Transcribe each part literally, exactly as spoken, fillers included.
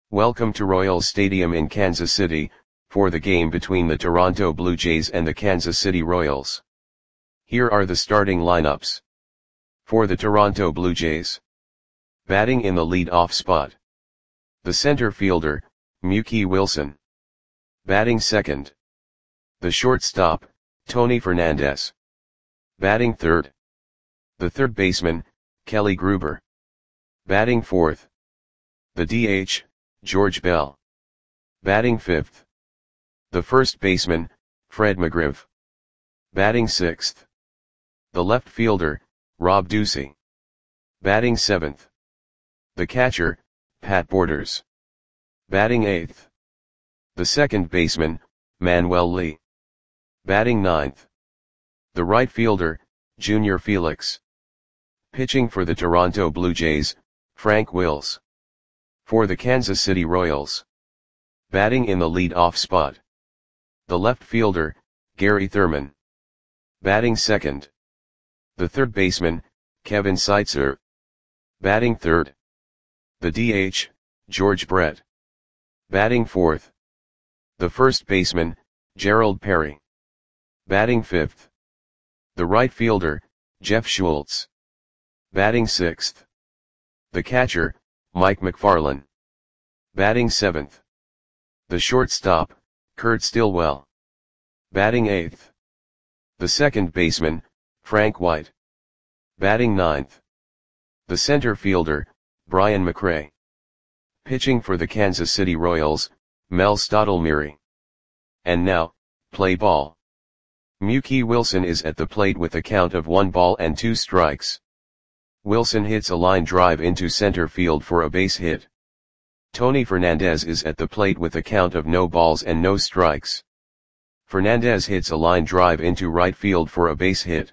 Welcome to Royals Stadium in Kansas City, for the game between the Toronto Blue Jays and the Kansas City Royals. Here are the starting lineups. For the Toronto Blue Jays. Batting in the lead-off spot. The center fielder, Mookie Wilson. Batting second. The shortstop, Tony Fernandez. Batting third. The third baseman, Kelly Gruber. Batting fourth. The D H, George Bell. Batting fifth. The first baseman, Fred McGriff. Batting sixth. The left fielder, Rob Ducey. Batting seventh. The catcher, Pat Borders. Batting eighth. The second baseman, Manuel Lee. Batting ninth. The right fielder, Junior Felix. Pitching for the Toronto Blue Jays, Frank Wills. For the Kansas City Royals. Batting in the lead-off spot. The left fielder, Gary Thurman. Batting second. The third baseman, Kevin Seitzer. Batting third. The D H, George Brett. Batting fourth. The first baseman, Gerald Perry. Batting fifth. The right fielder, Jeff Schultz. Batting sixth. The catcher, Mike McFarland. Batting seventh. The shortstop, Kurt Stillwell. Batting eighth. The second baseman, Frank White. Batting ninth. The center fielder, Brian McRae. Pitching for the Kansas City Royals, Mel Stottlemyre. And now, play ball. Mookie Wilson is at the plate with a count of one ball and two strikes. Wilson hits a line drive into center field for a base hit. Tony Fernandez is at the plate with a count of no balls and no strikes. Fernandez hits a line drive into right field for a base hit.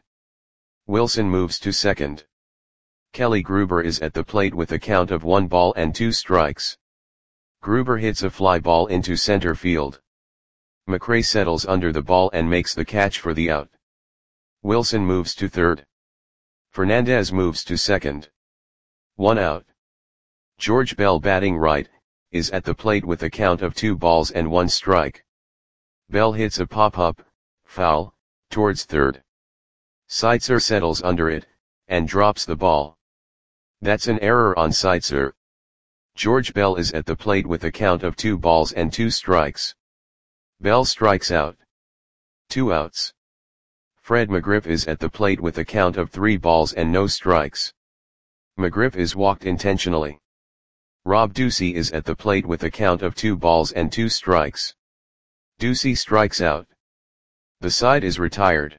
Wilson moves to second. Kelly Gruber is at the plate with a count of one ball and two strikes. Gruber hits a fly ball into center field. McRae settles under the ball and makes the catch for the out. Wilson moves to third. Fernandez moves to second. One out. George Bell, batting right, is at the plate with a count of two balls and one strike. Bell hits a pop-up, foul, towards third. Seitzer settles under it, and drops the ball. That's an error on Seitzer. George Bell is at the plate with a count of two balls and two strikes. Bell strikes out. Two outs. Fred McGriff is at the plate with a count of three balls and no strikes. McGriff is walked intentionally. Rob Ducey is at the plate with a count of two balls and two strikes. Ducey strikes out. The side is retired.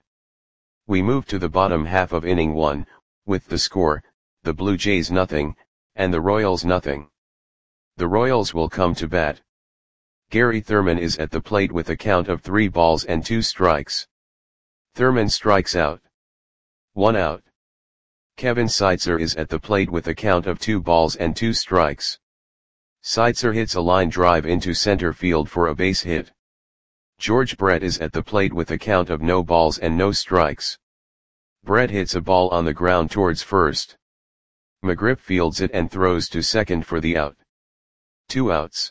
We move to the bottom half of inning one, with the score, the Blue Jays nothing, and the Royals nothing. The Royals will come to bat. Gary Thurman is at the plate with a count of three balls and two strikes. Thurman strikes out. One out. Kevin Seitzer is at the plate with a count of two balls and two strikes. Seitzer hits a line drive into center field for a base hit. George Brett is at the plate with a count of no balls and no strikes. Brett hits a ball on the ground towards first. McGriff fields it and throws to second for the out. Two outs.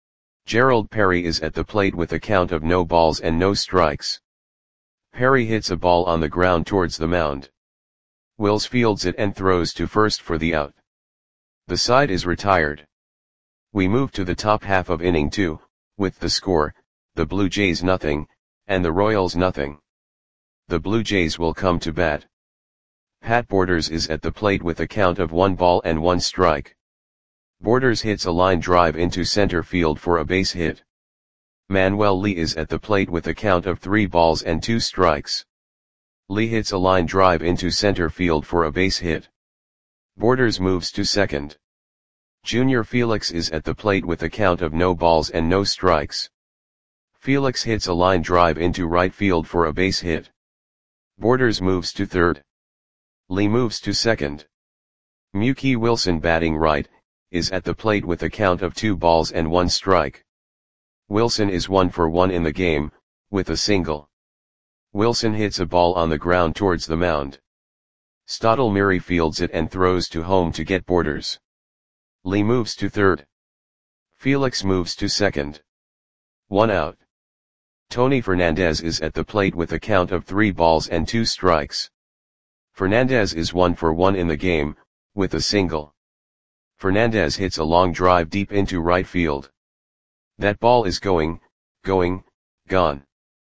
Gerald Perry is at the plate with a count of no balls and no strikes. Perry hits a ball on the ground towards the mound. Wills fields it and throws to first for the out. The side is retired. We move to the top half of inning two, with the score, the Blue Jays nothing, and the Royals nothing. The Blue Jays will come to bat. Pat Borders is at the plate with a count of one ball and one strike. Borders hits a line drive into center field for a base hit. Manuel Lee is at the plate with a count of three balls and two strikes. Lee hits a line drive into center field for a base hit. Borders moves to second. Junior Felix is at the plate with a count of no balls and no strikes. Felix hits a line drive into right field for a base hit. Borders moves to third. Lee moves to second. Mookie Wilson, batting right, is at the plate with a count of two balls and one strike. Wilson is one for one in the game, with a single. Wilson hits a ball on the ground towards the mound. Stottlemyre fields it and throws to home to get Borders. Lee moves to third. Felix moves to second. One out. Tony Fernandez is at the plate with a count of three balls and two strikes. Fernandez is one for one in the game, with a single. Fernandez hits a long drive deep into right field. That ball is going, going, gone.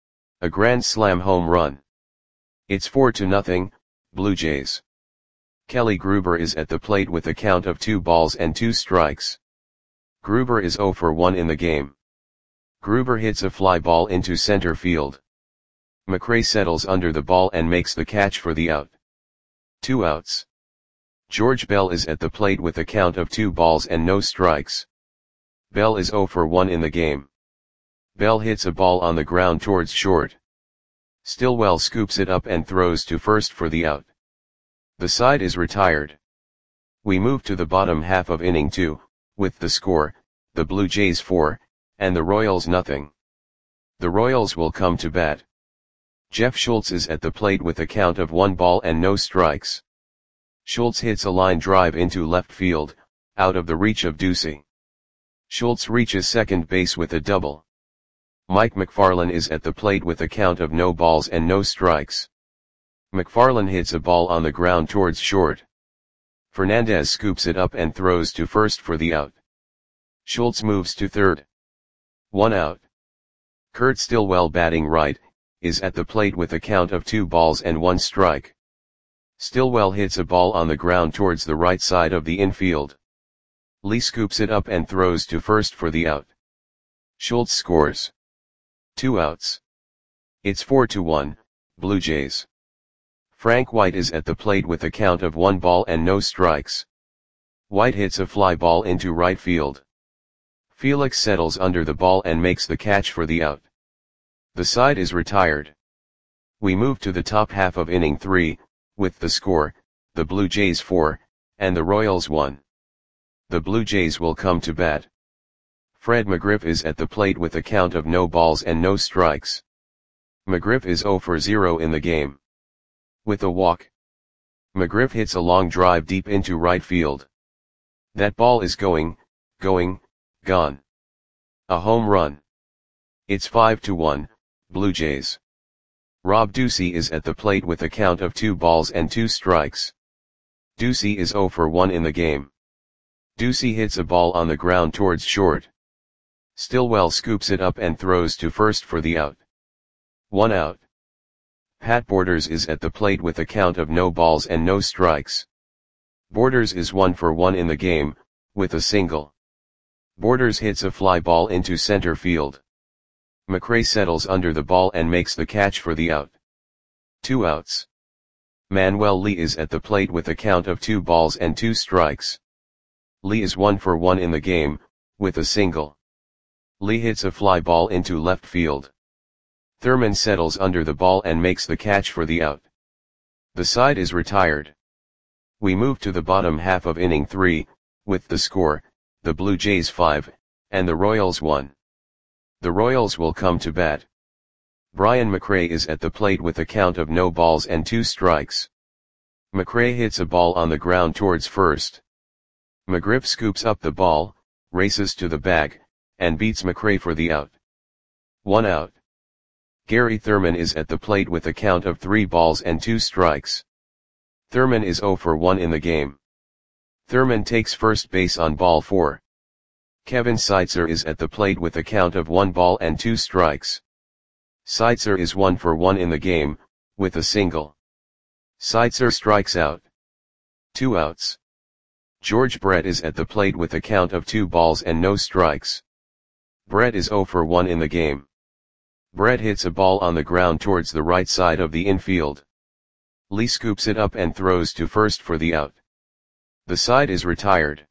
A grand slam home run. It's four to nothing, Blue Jays. Kelly Gruber is at the plate with a count of two balls and two strikes. Gruber is zero for one in the game. Gruber hits a fly ball into center field. McRae settles under the ball and makes the catch for the out. Two outs. George Bell is at the plate with a count of two balls and no strikes. Bell is zero for one in the game. Bell hits a ball on the ground towards short. Stillwell scoops it up and throws to first for the out. The side is retired. We move to the bottom half of inning two, with the score, the Blue Jays four, and the Royals nothing. The Royals will come to bat. Jeff Schultz is at the plate with a count of one ball and no strikes. Schultz hits a line drive into left field, out of the reach of Ducey. Schultz reaches second base with a double. Mike McFarland is at the plate with a count of no balls and no strikes. McFarland hits a ball on the ground towards short. Fernandez scoops it up and throws to first for the out. Schultz moves to third. One out. Kurt Stillwell, batting right, is at the plate with a count of two balls and one strike. Stillwell hits a ball on the ground towards the right side of the infield. Lee scoops it up and throws to first for the out. Schultz scores. Two outs. It's four to one, Blue Jays. Frank White is at the plate with a count of one ball and no strikes. White hits a fly ball into right field. Felix settles under the ball and makes the catch for the out. The side is retired. We move to the top half of inning three, with the score, the Blue Jays four, and the Royals one. The Blue Jays will come to bat. Fred McGriff is at the plate with a count of no balls and no strikes. McGriff is zero for zero in the game. With a walk. McGriff hits a long drive deep into right field. That ball is going, going, gone. A home run. It's five to one, Blue Jays. Rob Ducey is at the plate with a count of two balls and two strikes. Ducey is zero for one in the game. Ducey hits a ball on the ground towards short. Stillwell scoops it up and throws to first for the out. One out. Pat Borders is at the plate with a count of no balls and no strikes. Borders is one for one in the game, with a single. Borders hits a fly ball into center field. McRae settles under the ball and makes the catch for the out. Two outs. Manuel Lee is at the plate with a count of two balls and two strikes. Lee is one for one in the game, with a single. Lee hits a fly ball into left field. Thurman settles under the ball and makes the catch for the out. The side is retired. We move to the bottom half of inning three, with the score, the Blue Jays five, and the Royals one. The Royals will come to bat. Brian McRae is at the plate with a count of no balls and two strikes. McRae hits a ball on the ground towards first. McGriff scoops up the ball, races to the bag, and beats McRae for the out. One out. Gary Thurman is at the plate with a count of three balls and two strikes. Thurman is zero for one in the game. Thurman takes first base on ball four. Kevin Seitzer is at the plate with a count of one ball and two strikes. Seitzer is one for one in the game, with a single. Seitzer strikes out. Two outs. George Brett is at the plate with a count of two balls and no strikes. Brett is zero for one in the game. Brett hits a ball on the ground towards the right side of the infield. Lee scoops it up and throws to first for the out. The side is retired.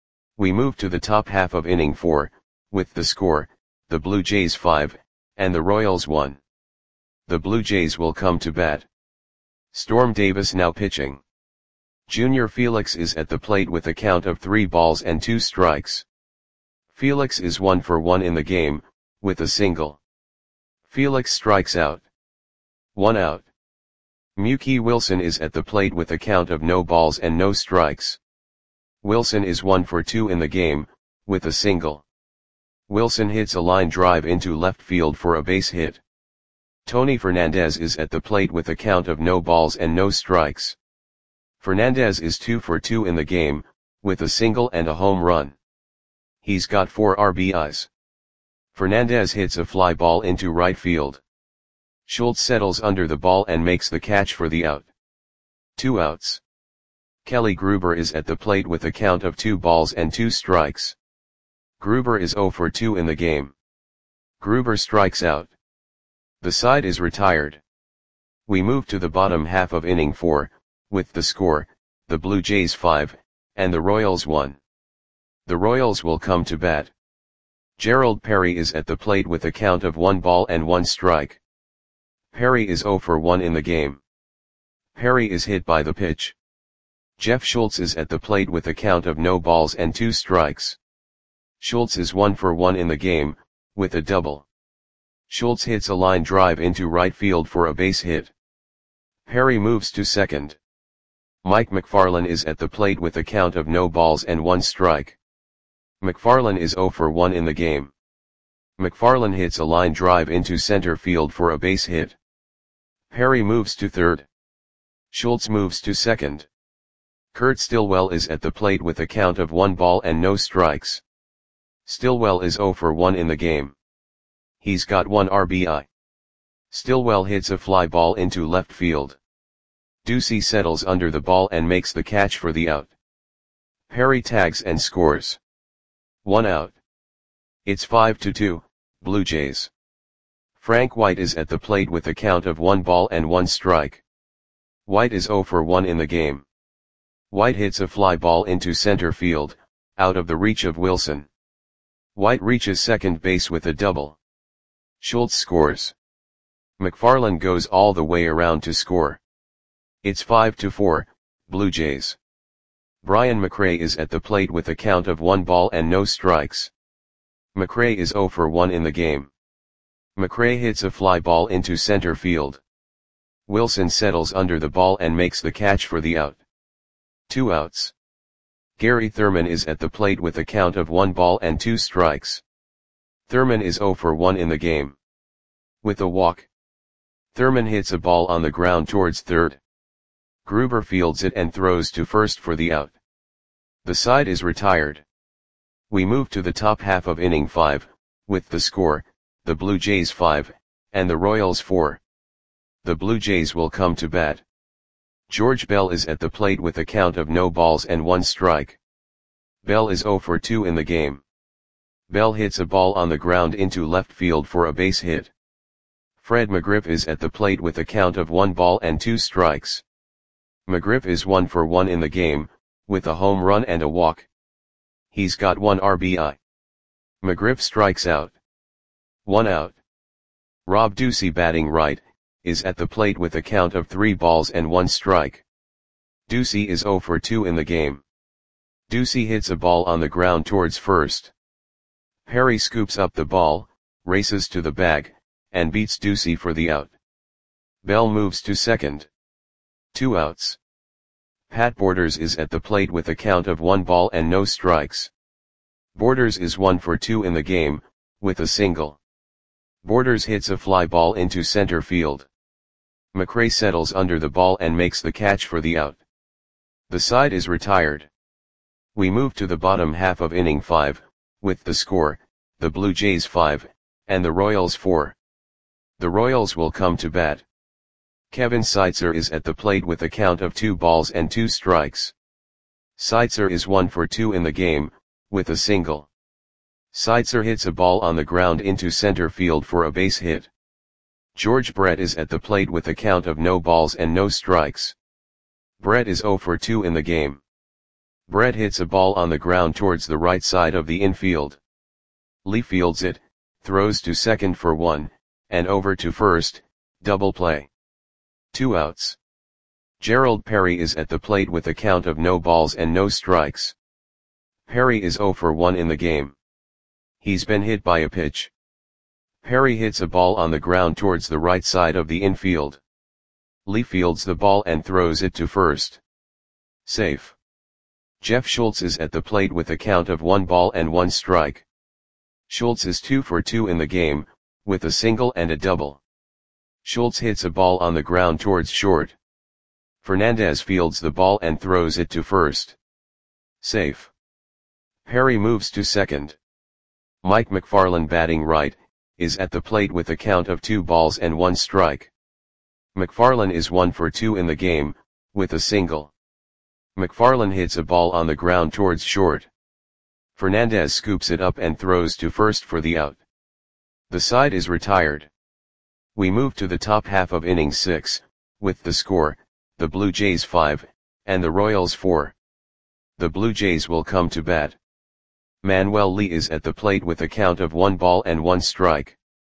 We move to the top half of inning four, with the score, the Blue Jays five, and the Royals one. The Blue Jays will come to bat. Storm Davis now pitching. Junior Felix is at the plate with a count of three balls and two strikes. Felix is one for one in the game, with a single. Felix strikes out. One out. Mookie Wilson is at the plate with a count of no balls and no strikes. Wilson is one for two in the game, with a single. Wilson hits a line drive into left field for a base hit. Tony Fernandez is at the plate with a count of no balls and no strikes. Fernandez is two for two in the game, with a single and a home run. He's got four R B Is. Fernandez hits a fly ball into right field. Schultz settles under the ball and makes the catch for the out. Two outs. Kelly Gruber is at the plate with a count of two balls and two strikes. Gruber is zero for two in the game. Gruber strikes out. The side is retired. We move to the bottom half of inning four, with the score, the Blue Jays five, and the Royals one. The Royals will come to bat. Gerald Perry is at the plate with a count of one ball and one strike. Perry is zero for one in the game. Perry is hit by the pitch. Jeff Schultz is at the plate with a count of no balls and two strikes. Schultz is one for one in the game, with a double. Schultz hits a line drive into right field for a base hit. Perry moves to second. Mike McFarland is at the plate with a count of no balls and one strike. McFarland is zero for one in the game. McFarland hits a line drive into center field for a base hit. Perry moves to third. Schultz moves to second. Kurt Stillwell is at the plate with a count of one ball and no strikes. Stillwell is zero for one in the game. He's got one R B I. Stillwell hits a fly ball into left field. Ducey settles under the ball and makes the catch for the out. Perry tags and scores. One out. It's five to two, Blue Jays. Frank White is at the plate with a count of one ball and one strike. White is zero for one in the game. White hits a fly ball into center field, out of the reach of Wilson. White reaches second base with a double. Schultz scores. McFarland goes all the way around to score. It's five to four, Blue Jays. Brian McRae is at the plate with a count of one ball and no strikes. McRae is zero for one in the game. McRae hits a fly ball into center field. Wilson settles under the ball and makes the catch for the out. Two outs. Gary Thurman is at the plate with a count of one ball and two strikes. Thurman is zero for one in the game. With a walk. Thurman hits a ball on the ground towards third. Gruber fields it and throws to first for the out. The side is retired. We move to the top half of inning five, with the score, the Blue Jays five, and the Royals four. The Blue Jays will come to bat. George Bell is at the plate with a count of no balls and one strike. Bell is zero for two in the game. Bell hits a ball on the ground into left field for a base hit. Fred McGriff is at the plate with a count of one ball and two strikes. McGriff is one for one in the game, with a home run and a walk. He's got one R B I. McGriff strikes out. One out. Rob Ducey, batting right, is at the plate with a count of three balls and one strike. Ducey is zero for two in the game. Ducey hits a ball on the ground towards first. Perry scoops up the ball, races to the bag, and beats Ducey for the out. Bell moves to second. Two outs. Pat Borders is at the plate with a count of one ball and no strikes. Borders is one for two in the game, with a single. Borders hits a fly ball into center field. McRae settles under the ball and makes the catch for the out. The side is retired. We move to the bottom half of inning five, with the score, the Blue Jays five, and the Royals four. The Royals will come to bat. Kevin Seitzer is at the plate with a count of two balls and two strikes. Seitzer is one for two in the game, with a single. Seitzer hits a ball on the ground into center field for a base hit. George Brett is at the plate with a count of no balls and no strikes. Brett is zero for two in the game. Brett hits a ball on the ground towards the right side of the infield. Lee fields it, throws to second for one, and over to first, double play. Two outs. Gerald Perry is at the plate with a count of no balls and no strikes. Perry is zero for one in the game. He's been hit by a pitch. Perry hits a ball on the ground towards the right side of the infield. Lee fields the ball and throws it to first. Safe. Jeff Schultz is at the plate with a count of one ball and one strike. Schultz is two for two in the game, with a single and a double. Schultz hits a ball on the ground towards short. Fernandez fields the ball and throws it to first. Safe. Perry moves to second. Mike McFarland, batting right, is at the plate with a count of two balls and one strike. McFarland is one for two in the game, with a single. McFarland hits a ball on the ground towards short. Fernandez scoops it up and throws to first for the out. The side is retired. We move to the top half of inning six, with the score, the Blue Jays five, and the Royals four. The Blue Jays will come to bat. Manuel Lee is at the plate with a count of one ball and one strike.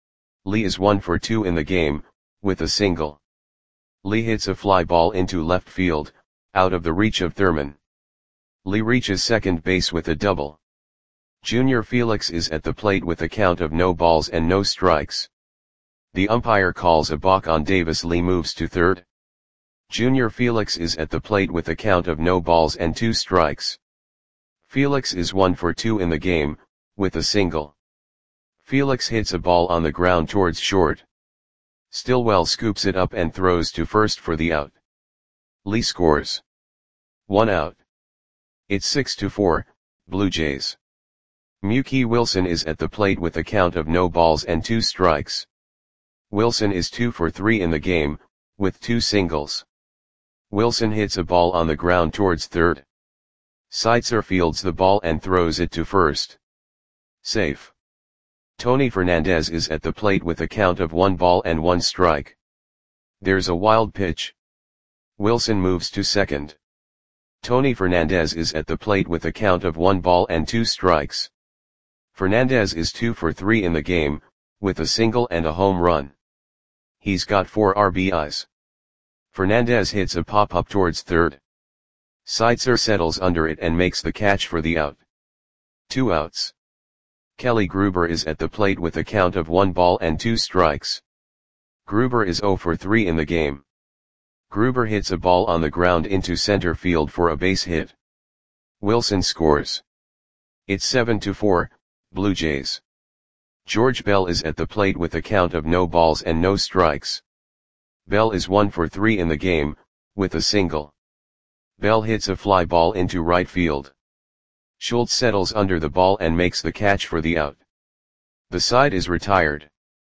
Lee is one for two in the game, with a single. Lee hits a fly ball into left field, out of the reach of Thurman. Lee reaches second base with a double. Junior Felix is at the plate with a count of no balls and no strikes. The umpire calls a balk on Davis. Lee moves to third. Junior Felix is at the plate with a count of no balls and two strikes. Felix is one for two in the game, with a single. Felix hits a ball on the ground towards short. Stillwell scoops it up and throws to first for the out. Lee scores. One out. It's six to four, Blue Jays. Mookie Wilson is at the plate with a count of no balls and two strikes. Wilson is two for three in the game, with two singles. Wilson hits a ball on the ground towards third. Seitzer fields the ball and throws it to first. Safe. Tony Fernandez is at the plate with a count of one ball and one strike. There's a wild pitch. Wilson moves to second. Tony Fernandez is at the plate with a count of one ball and two strikes. Fernandez is two for three in the game, with a single and a home run. He's got four R B Is. Fernandez hits a pop-up towards third. Seitzer settles under it and makes the catch for the out. Two outs. Kelly Gruber is at the plate with a count of one ball and two strikes. Gruber is zero for three in the game. Gruber hits a ball on the ground into center field for a base hit. Wilson scores. It's seven to four, Blue Jays. George Bell is at the plate with a count of no balls and no strikes. Bell is one for three in the game, with a single. Bell hits a fly ball into right field. Schultz settles under the ball and makes the catch for the out. The side is retired.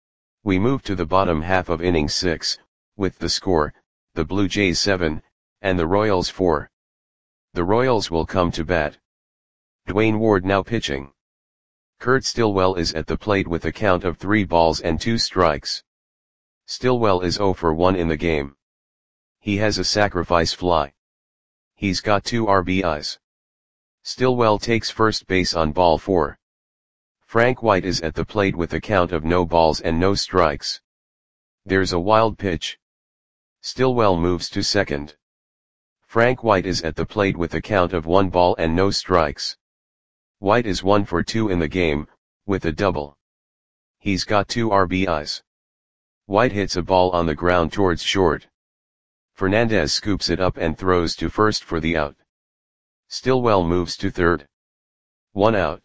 We move to the bottom half of inning six, with the score, the Blue Jays seven, and the Royals four. The Royals will come to bat. Dwayne Ward now pitching. Kurt Stillwell is at the plate with a count of three balls and two strikes. Stillwell is zero for one in the game. He has a sacrifice fly. He's got two R B Is. Stillwell takes first base on ball four. Frank White is at the plate with a count of no balls and no strikes. There's a wild pitch. Stillwell moves to second. Frank White is at the plate with a count of one ball and no strikes. White is one for two in the game, with a double. He's got two R B Is. White hits a ball on the ground towards short. Fernandez scoops it up and throws to first for the out. Stillwell moves to third. One out.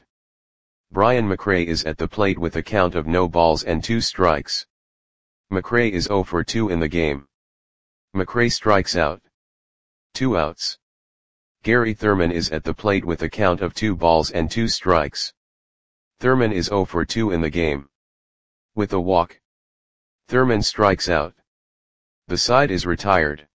Brian McRae is at the plate with a count of no balls and two strikes. McRae is zero for two in the game. McRae strikes out. Two outs. Gary Thurman is at the plate with a count of two balls and two strikes. Thurman is zero for two in the game. With a walk. Thurman strikes out. The side is retired.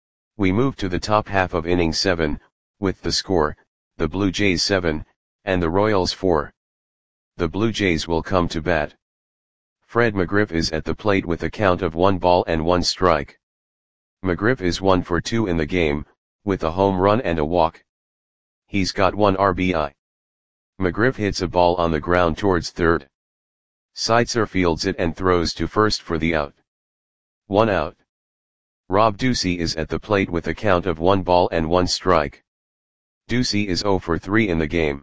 We move to the top half of inning seven, with the score, the Blue Jays seven, and the Royals four. The Blue Jays will come to bat. Fred McGriff is at the plate with a count of one ball and one strike. McGriff is one for two in the game, with a home run and a walk. He's got one R B I. McGriff hits a ball on the ground towards third. Seitzer fields it and throws to first for the out. One out. Rob Ducey is at the plate with a count of one ball and one strike. Ducey is zero for three in the game.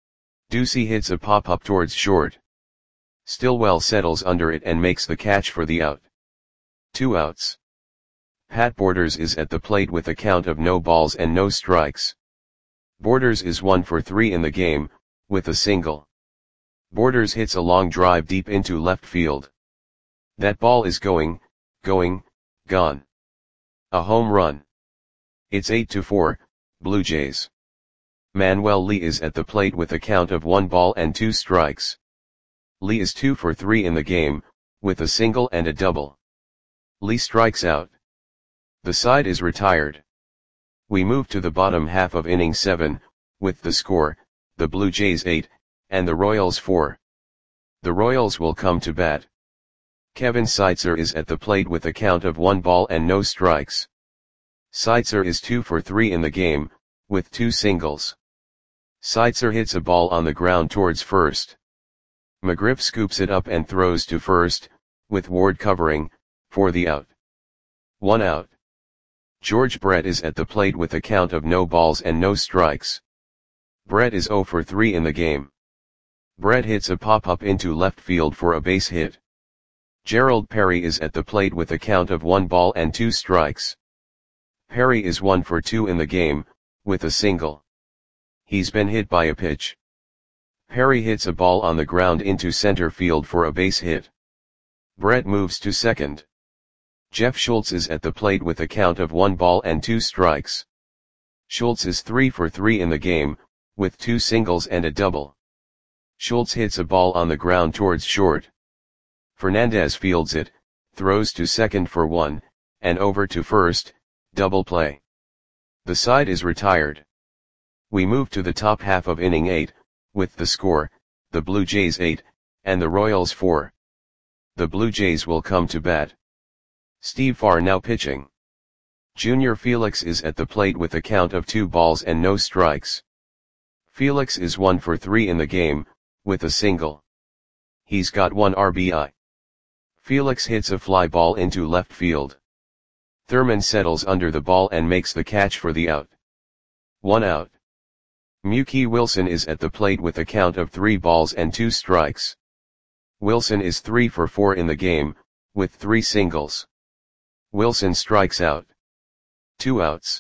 Ducey hits a pop-up towards short. Stillwell settles under it and makes the catch for the out. Two outs. Pat Borders is at the plate with a count of no balls and no strikes. Borders is one for three in the game, with a single. Borders hits a long drive deep into left field. That ball is going, going, gone. A home run. It's eight to four, Blue Jays. Manuel Lee is at the plate with a count of one ball and two strikes. Lee is two for three in the game, with a single and a double. Lee strikes out. The side is retired. We move to the bottom half of inning seven, with the score, the Blue Jays eight, and the Royals four. The Royals will come to bat. Kevin Seitzer is at the plate with a count of one ball and no strikes. Seitzer is two for three in the game, with two singles. Seitzer hits a ball on the ground towards first. McGriff scoops it up and throws to first, with Ward covering, for the out. One out. George Brett is at the plate with a count of no balls and no strikes. Brett is zero for three in the game. Brett hits a pop-up into left field for a base hit. Gerald Perry is at the plate with a count of one ball and two strikes. Perry is one for two in the game, with a single. He's been hit by a pitch. Perry hits a ball on the ground into center field for a base hit. Brett moves to second. Jeff Schultz is at the plate with a count of one ball and two strikes. Schultz is three for three in the game, with two singles and a double. Schultz hits a ball on the ground towards short. Fernandez fields it, throws to second for one, and over to first, double play. The side is retired. We move to the top half of inning eight, with the score, the Blue Jays eight, and the Royals four. The Blue Jays will come to bat. Steve Farr now pitching. Junior Felix is at the plate with a count of two balls and no strikes. Felix is one for three in the game, with a single. He's got one R B I. Felix hits a fly ball into left field. Thurman settles under the ball and makes the catch for the out. One out. Mookie Wilson is at the plate with a count of three balls and two strikes. Wilson is three for four in the game, with three singles. Wilson strikes out. Two outs.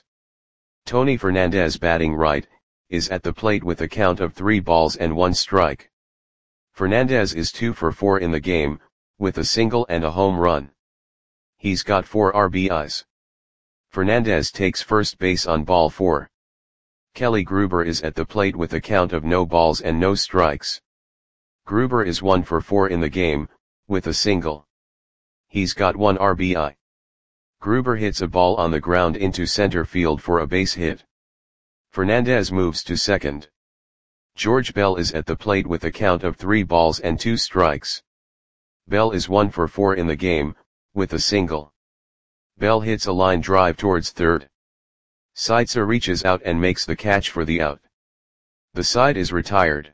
Tony Fernandez, batting right, is at the plate with a count of three balls and one strike. Fernandez is two for four in the game, with a single and a home run. He's got four R B Is. Fernandez takes first base on ball four. Kelly Gruber is at the plate with a count of no balls and no strikes. Gruber is one for four in the game, with a single. He's got one R B I. Gruber hits a ball on the ground into center field for a base hit. Fernandez moves to second. George Bell is at the plate with a count of three balls and two strikes. Bell is one for four in the game, with a single. Bell hits a line drive towards third. Seitzer reaches out and makes the catch for the out. The side is retired.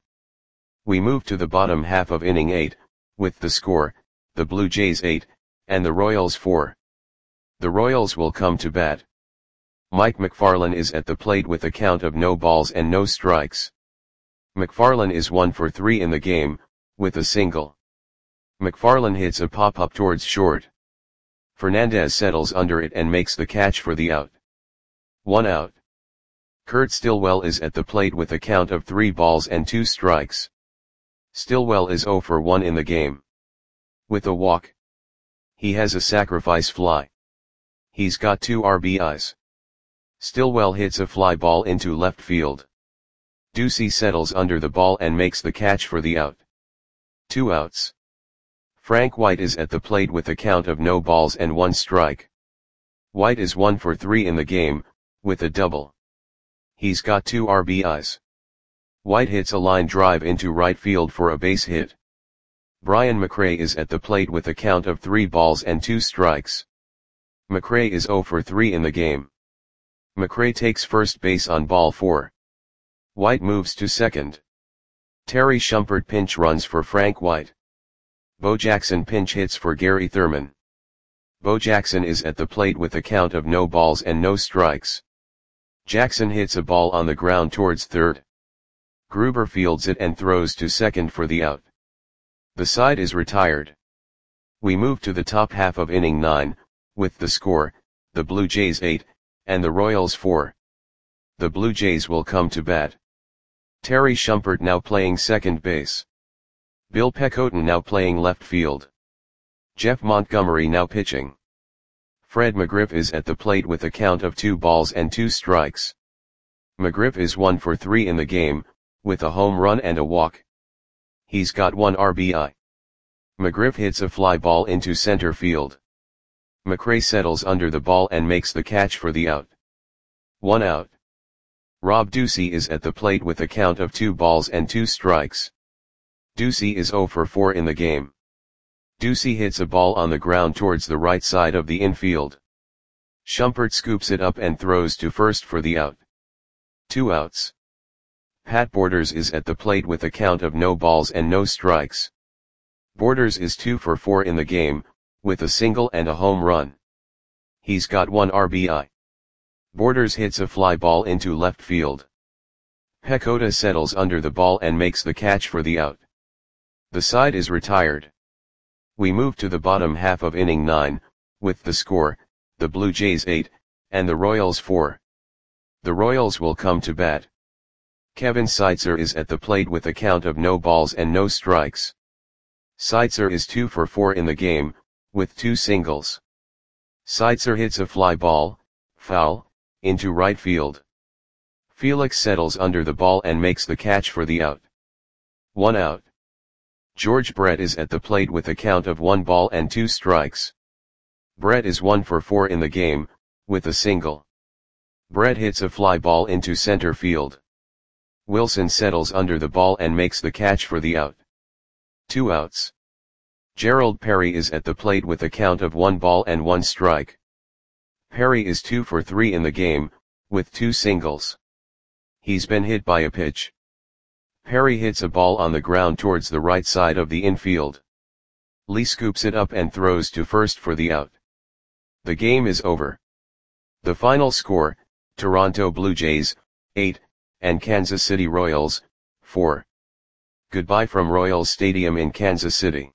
We move to the bottom half of inning eight, with the score, the Blue Jays eight, and the Royals four. The Royals will come to bat. Mike McFarland is at the plate with a count of no balls and no strikes. McFarland is one for three in the game, with a single. McFarland hits a pop-up towards short. Fernandez settles under it and makes the catch for the out. One out. Kurt Stillwell is at the plate with a count of three balls and two strikes. Stillwell is zero for one in the game. With a walk. He has a sacrifice fly. He's got two R B Is. Stillwell hits a fly ball into left field. Ducey settles under the ball and makes the catch for the out. Two outs. Frank White is at the plate with a count of no balls and one strike. White is one for three in the game, with a double. He's got two R B Is. White hits a line drive into right field for a base hit. Brian McRae is at the plate with a count of three balls and two strikes. McRae is zero for three in the game. McRae takes first base on ball four. White moves to second. Terry Shumpert pinch runs for Frank White. Bo Jackson pinch hits for Gary Thurman. Bo Jackson is at the plate with a count of no balls and no strikes. Jackson hits a ball on the ground towards third. Gruber fields it and throws to second for the out. The side is retired. We move to the top half of inning nine, with the score, the Blue Jays eight, and the Royals four. The Blue Jays will come to bat. Terry Shumpert now playing second base. Bill Pecotin now playing left field. Jeff Montgomery now pitching. Fred McGriff is at the plate with a count of two balls and two strikes. McGriff is one for three in the game, with a home run and a walk. He's got one R B I. McGriff hits a fly ball into center field. McRae settles under the ball and makes the catch for the out. One out. Rob Ducey is at the plate with a count of two balls and two strikes. Ducey is zero for four in the game. Ducey hits a ball on the ground towards the right side of the infield. Shumpert scoops it up and throws to first for the out. Two outs. Pat Borders is at the plate with a count of no balls and no strikes. Borders is two for four in the game, with a single and a home run. He's got one R B I. Borders hits a fly ball into left field. Pecota settles under the ball and makes the catch for the out. The side is retired. We move to the bottom half of inning nine, with the score, the Blue Jays eight, and the Royals four. The Royals will come to bat. Kevin Seitzer is at the plate with a count of no balls and no strikes. Seitzer is two for four in the game, with two singles. Seitzer hits a fly ball, foul, into right field. Felix settles under the ball and makes the catch for the out. One out. George Brett is at the plate with a count of one ball and two strikes. Brett is one for four in the game, with a single. Brett hits a fly ball into center field. Wilson settles under the ball and makes the catch for the out. Two outs. Gerald Perry is at the plate with a count of one ball and one strike. Perry is two for three in the game, with two singles. He's been hit by a pitch. Perry hits a ball on the ground towards the right side of the infield. Lee scoops it up and throws to first for the out. The game is over. The final score, Toronto Blue Jays, eight, and Kansas City Royals, four. Goodbye from Royals Stadium in Kansas City.